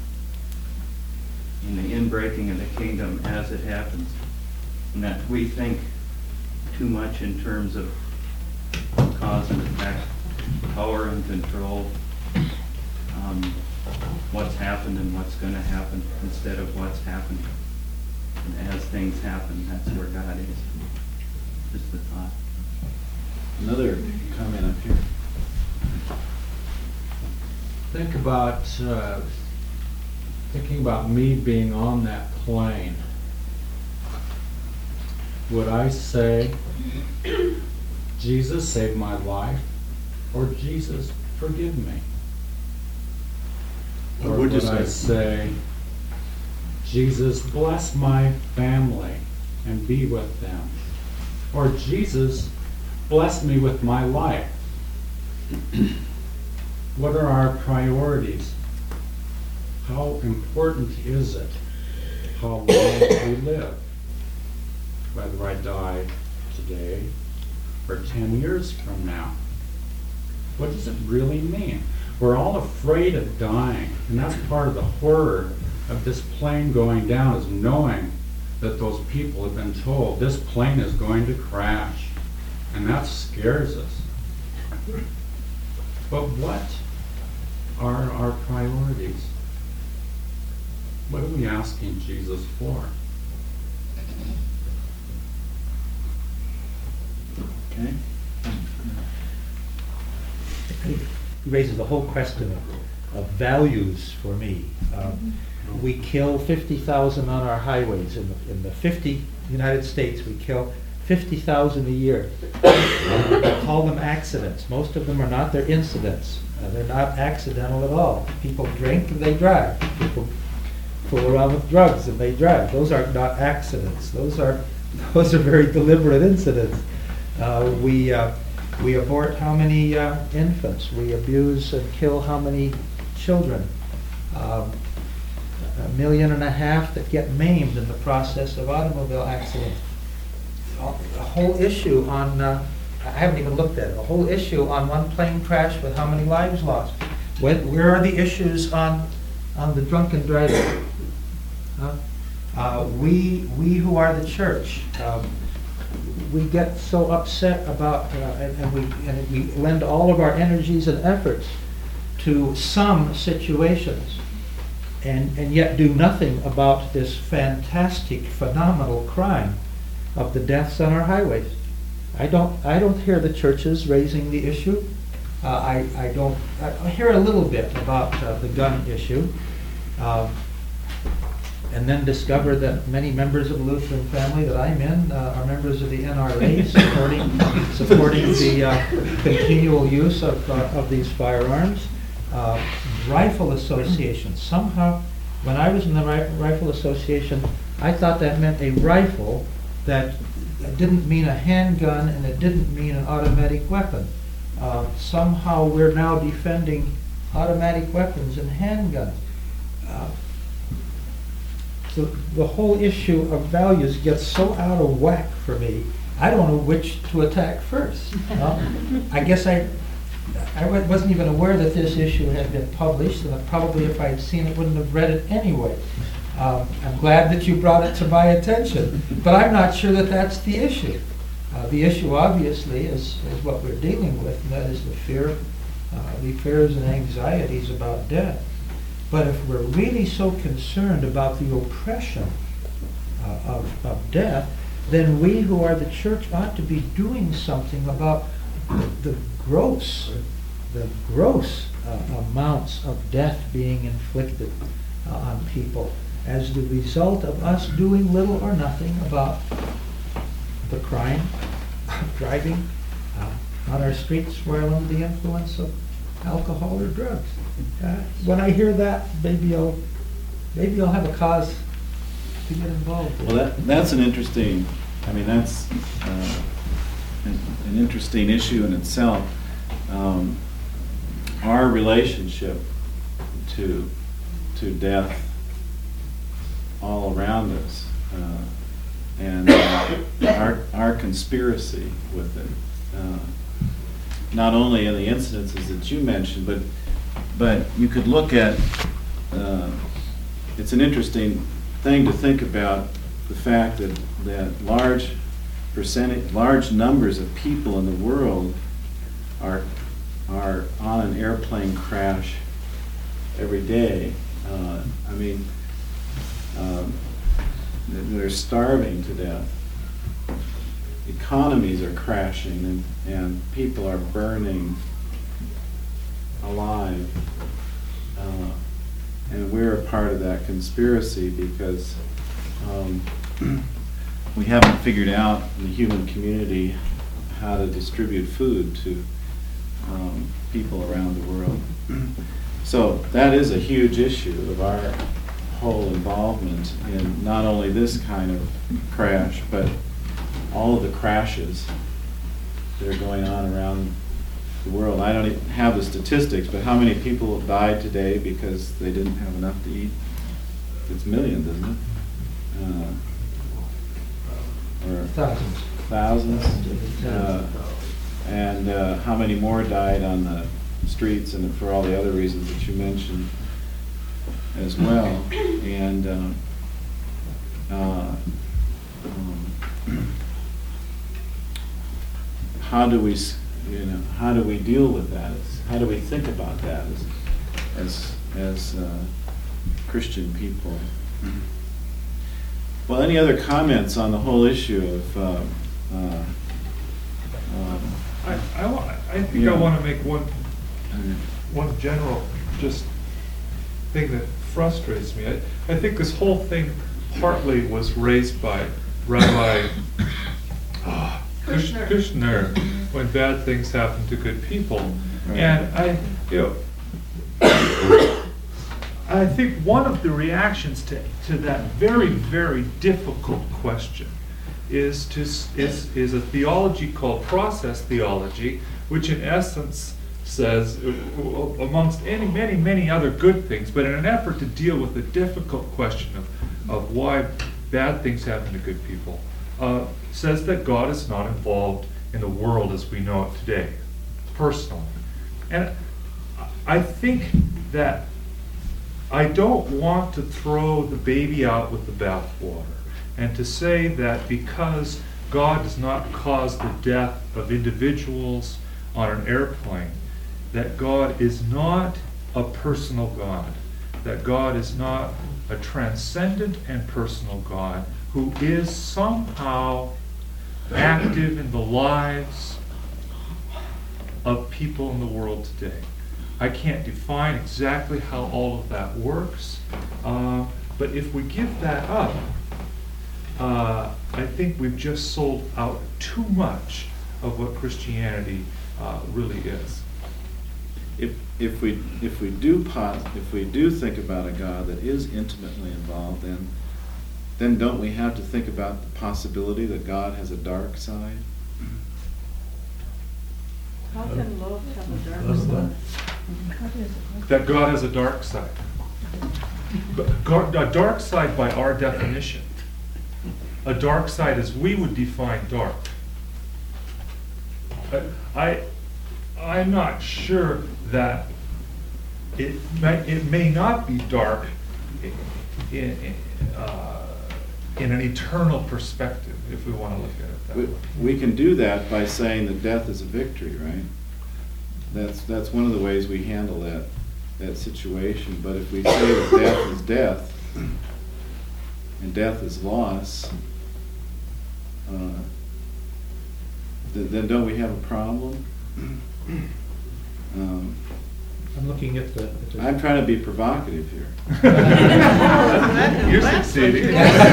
in the inbreaking of the kingdom as it happens. And that we think too much in terms of cause and effect, power and control, um, what's happened and what's going to happen instead of what's happened. And as things happen, that's where God is. Just a thought. Another comment up here. Think about, uh, thinking about me being on that plane. Would I say, Jesus saved my life, or Jesus forgive me? What Or would you would I say, Jesus bless my family and be with them? Or Jesus bless me with my life? What are our priorities? How important is it how long we live? Whether I die today or ten years from now. What does it really mean? We're all afraid of dying, and that's part of the horror of this plane going down, is knowing that those people have been told this plane is going to crash, and that scares us. But what are our priorities? What are we asking Jesus for? Okay. He raises the whole question of, of values for me. Um, we kill fifty thousand on our highways. In the, in the fifty United States, we kill fifty thousand a year. Uh, we call them accidents. Most of them are not. They're incidents. Uh, they're not accidental at all. People drink and they drive. People fool around with drugs and they drive. Those are not accidents. Those are those are very deliberate incidents. Uh, we uh, we abort how many uh, infants? We abuse and kill how many children? Um, a million and a half that get maimed in the process of automobile accidents. A whole issue on, uh, I haven't even looked at it, a whole issue on one plane crash with how many lives lost. Where, where are the issues on, on the drunken driver? Huh? Uh, we, we who are the church, um, we get so upset about, uh, and, and, we, and we lend all of our energies and efforts to some situations, and, and yet do nothing about this fantastic, phenomenal crime of the deaths on our highways. I don't, I don't hear the churches raising the issue. Uh, I, I don't, I, I hear a little bit about uh, the gun issue, um, and then discover that many members of the Lutheran family that I'm in uh, are members of the N R A, supporting, supporting the uh, continual use of, uh, of these firearms. Uh, rifle associations. Somehow, when I was in the ri Rifle Association, I thought that meant a rifle that didn't mean a handgun and it didn't mean an automatic weapon. Uh, somehow we're now defending automatic weapons and handguns. Uh, so the whole issue of values gets so out of whack for me, I don't know which to attack first. Uh, I guess I I wa- wasn't even aware that this issue had been published, and probably if I'd seen it, wouldn't have read it anyway. Um, I'm glad that you brought it to my attention, but I'm not sure that that's the issue. Uh, the issue, obviously, is, is what we're dealing with, and that is the fear, uh, the fears and anxieties about death. But if we're really so concerned about the oppression uh, of, of death, then we who are the church ought to be doing something about the, the gross, the gross uh, amounts of death being inflicted uh, on people as the result of us doing little or nothing about the crime of driving uh, on our streets while under the influence of alcohol or drugs. Uh, when I hear that, maybe I'll, maybe I'll have a cause to get involved with. Well, that, that's an interesting, I mean, that's uh, an, an interesting issue in itself. Um, our relationship to to death all around us, uh, and uh, our our conspiracy with it, uh, not only in the incidences that you mentioned, but but you could look at. Uh, it's an interesting thing to think about the fact that that large percentage, large numbers of people in the world are are on an airplane crash every day. Uh, I mean, um, they're starving to death. Economies are crashing, and, and people are burning alive. Uh, and we're a part of that conspiracy because um, we haven't figured out in the human community how to distribute food to um, people around the world. So that is a huge issue of our whole involvement in not only this kind of crash, but all of the crashes that are going on around the world. I don't even have the statistics, but how many people have died today because they didn't have enough to eat? It's millions, isn't it? Uh, or Thousands. Thousands. Uh, and uh, how many more died on the streets and for all the other reasons that you mentioned as well. And um, uh, um, how do we, you know, how do we deal with that? How do we think about that as as, as uh, Christian people? Well, any other comments on the whole issue of? Uh, uh, um, I, I, wa- I think Yeah. I want to make one, one general just thing that frustrates me. I, I think this whole thing partly was raised by Rabbi uh, Kushner. Kushner when bad things happen to good people. Right. And I, you know, I think one of the reactions to, to that very, very difficult question is to s- is is a theology called process theology, which in essence says, uh, uh, amongst any many many other good things, but in an effort to deal with the difficult question of of why bad things happen to good people, uh, says that God is not involved in the world as we know it today, personally. And I think that I don't want to throw the baby out with the bathwater and to say that because God does not cause the death of individuals on an airplane, that God is not a personal God, that God is not a transcendent and personal God who is somehow active in the lives of people in the world today. I can't define exactly how all of that works, uh, but if we give that up, uh, I think we've just sold out too much of what Christianity uh, really is. If if we if we do pos- if we do think about a God that is intimately involved, then then don't we have to think about the possibility that God has a dark side? How can love have a dark side? That God has a dark side. But gar- a dark side by our definition. A dark side as we would define dark. I, I, I'm not sure that it may, it may not be dark in, in, uh, in an eternal perspective, if we want to look at it that We, way. we can do that by saying that death is a victory, right? That's, that's one of the ways we handle that, that situation. But if we say that death is death, and death is loss, uh, th- then don't we have a problem? Um, I'm looking at the. At the I'm trying to be provocative here. You're succeeding.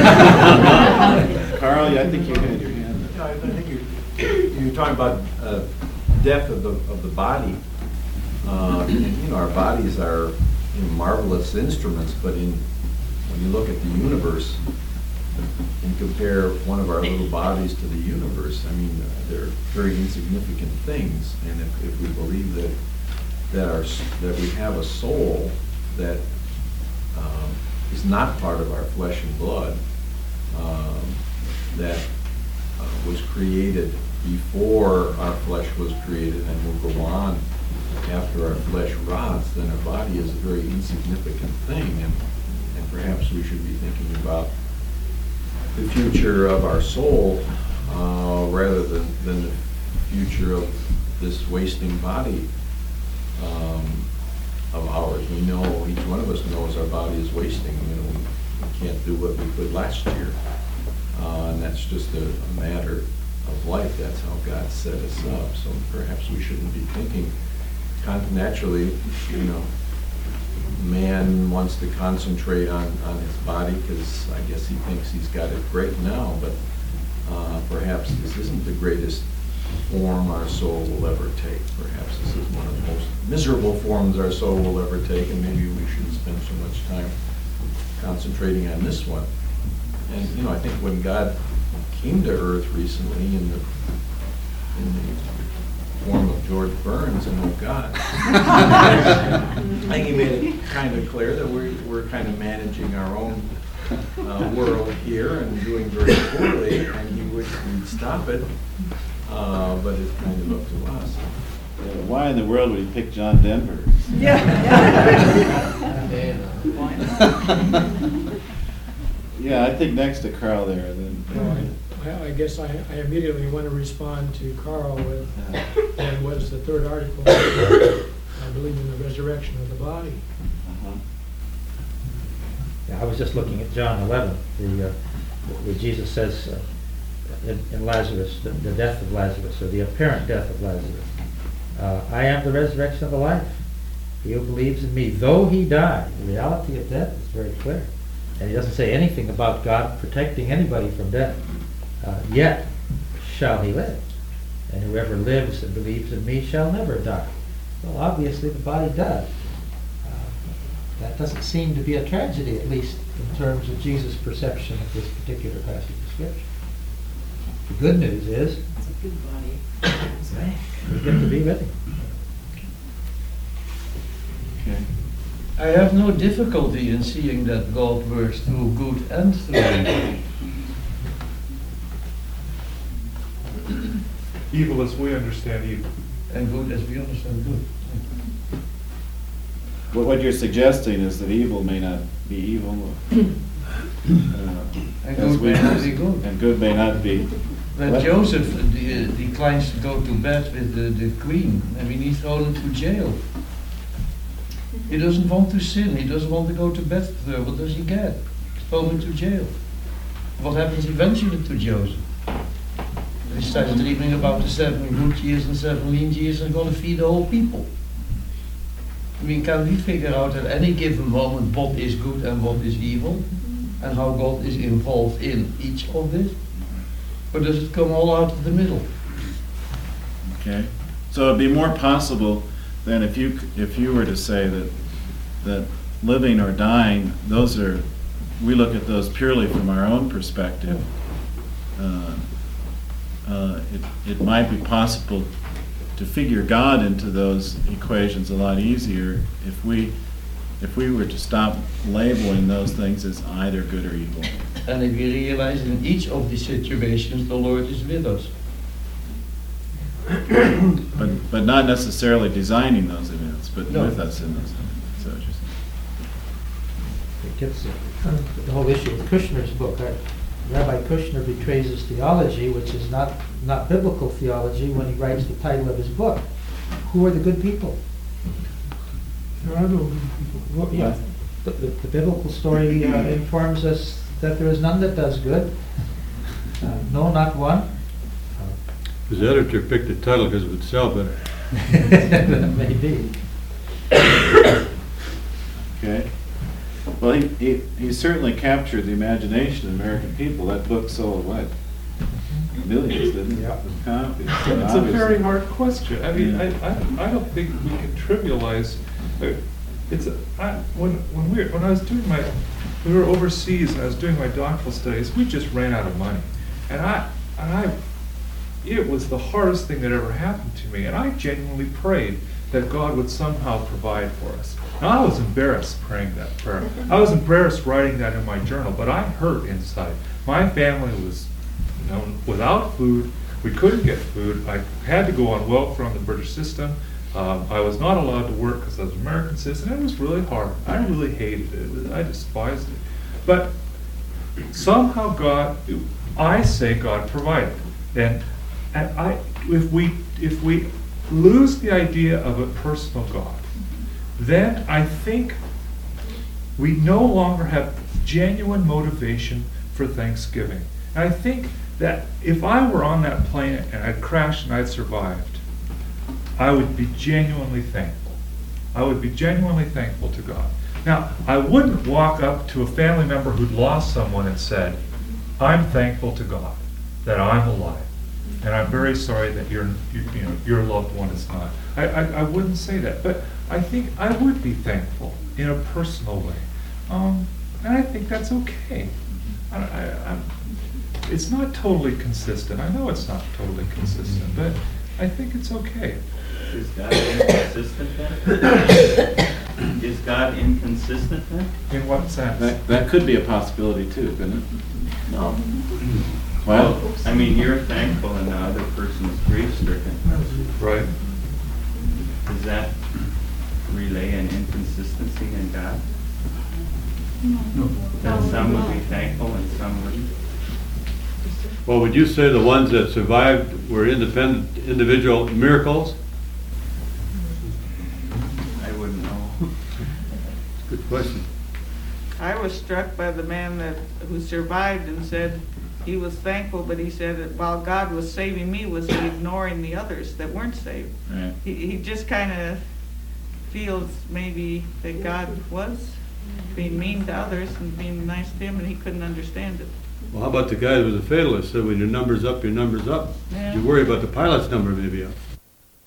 Carl, yeah, I think you had your hand up. No, I I think you're, you're talking about uh, death of the, of the body. Uh, and, you know, our bodies are, you know, marvelous instruments, but in, when you look at the universe and compare one of our little bodies to the universe, I mean, they're very insignificant things. And if, if we believe that that our s- that we have a soul that um, is not part of our flesh and blood, um, that uh, was created before our flesh was created and will go on after our flesh rots, then our body is a very insignificant thing, and, and perhaps we should be thinking about the future of our soul uh, rather than, than the future of this wasting body um, of ours. We know, each one of us knows our body is wasting. You know, we, we can't do what we could last year. Uh, and that's just a, a matter of life. That's how God set us up. So perhaps we shouldn't be thinking con- naturally, you know, man wants to concentrate on, on his body because I guess he thinks he's got it great now, but uh, perhaps this isn't the greatest form our soul will ever take. Perhaps this is one of the most miserable forms our soul will ever take, and maybe we shouldn't spend so much time concentrating on this one. And, you know, I think when God came to earth recently in the, in the form of George Burns and of God, I think he made it kind of clear that we're, we're kind of managing our own uh, world here and doing very poorly, and he would we'd stop it, uh, but it's kind of up to us. Yeah, why in the world would he pick John Denver? Yeah, I think next to Carl there, then. Well, I guess I, I immediately want to respond to Carl with, and what is the third article? I believe in the resurrection of the body. Uh-huh. Yeah, I was just looking at John eleven, the, uh, where Jesus says uh, in, in Lazarus, the, the death of Lazarus, or the apparent death of Lazarus, uh, I am the resurrection of the life. He who believes in me, though he die, the reality of death is very clear. And he doesn't say anything about God protecting anybody from death. Uh, yet shall he live. And whoever lives and believes in me shall never die. Well, obviously the body does. Uh, that doesn't seem to be a tragedy, at least in terms of Jesus' perception of this particular passage of Scripture. The good news is It's a good body. we get to be with him. Okay. I have no difficulty in seeing that God works through good and through evil. Evil as we understand evil. And good as we understand good. What, what you're suggesting is that evil may not be evil. uh, And as good we- may not be good. And good may not be. When What? Joseph uh, de- uh, declines to go to bed with the, the queen, I mean, he's thrown into jail. He doesn't want to sin, he doesn't want to go to bed with her. What does he get? Thrown into jail. What happens eventually to Joseph? He starts dreaming about the seven good years and seven lean years and going to feed the whole people. I mean, can we figure out at any given moment what is good and what is evil? And how God is involved in each of this? Or does it come all out of the middle? Okay. So it'd be more possible than if you, c- if you were to say that, that living or dying, those are, we look at those purely from our own perspective. Uh, uh, it, it might be possible to figure God into those equations a lot easier if we, if we were to stop labeling those things as either good or evil. And if we realize in each of these situations the Lord is with us. But, but not necessarily designing those events, but No. with us in those events. So what you're saying. It gets uh, the whole issue of Kushner's book. I- Rabbi Kushner betrays his theology, which is not, not biblical theology, when he writes the title of his book. Who are the good people? There are no good people. Well, yeah, the, the the biblical story uh, informs us that there is none that does good. Uh, no, not one. His editor picked the title because it would sell better. Maybe. Okay. Well, he, he, he certainly captured the imagination of the American people. That book sold, what, millions, didn't it? Yeah. Of copies. It's a Obviously. very hard question. I mean, I, Yeah. I, I don't think we can trivialize, uh, it's, a- I, when, when we, were- when I was doing my, we were overseas and I was doing my doctoral studies, we just ran out of money. And I, and I, it was the hardest thing that ever happened to me, and I genuinely prayed that God would somehow provide for us. Now, I was embarrassed praying that prayer. I was embarrassed writing that in my journal, but I hurt inside. My family was, you know, without food. We couldn't get food. I had to go on welfare on the British system. Um, I was not allowed to work because I was an American citizen. It was really hard. I really hated it. It was- I despised it. But somehow God, I say God provided. And, and I, if we, if we lose the idea of a personal God, then I think we no longer have genuine motivation for Thanksgiving. And I think that if I were on that plane and I'd crashed and I'd survived, I would be genuinely thankful. I would be genuinely thankful to God. Now, I wouldn't walk up to a family member who'd lost someone and said, I'm thankful to God that I'm alive. And I'm very sorry that your, you, you know, your loved one is not. I, I, I wouldn't say that, but I think I would be thankful in a personal way. Um, and I think that's okay. I, I, I'm, it's not totally consistent. I know it's not totally consistent, but I think it's okay. Is God inconsistent then? Is God inconsistent then? In what sense? That, that could be a possibility too, couldn't it? No. Well, I mean, you're thankful and the other person's grief-stricken. Right. Does that relay an inconsistency in God? No. That some would be thankful and some wouldn't? Well, would you say the ones that survived were independent, individual miracles? I wouldn't know. Good question. I was struck by the man that, who survived and said he was thankful, but he said that while God was saving me, was he ignoring the others that weren't saved? right. He, he just kind of feels maybe that God was being mean to others and being nice to him, and he couldn't understand it. Well, how about the guy who was a fatalist, said when your number's up, your number's up? Yeah. You worry about the pilot's number maybe up.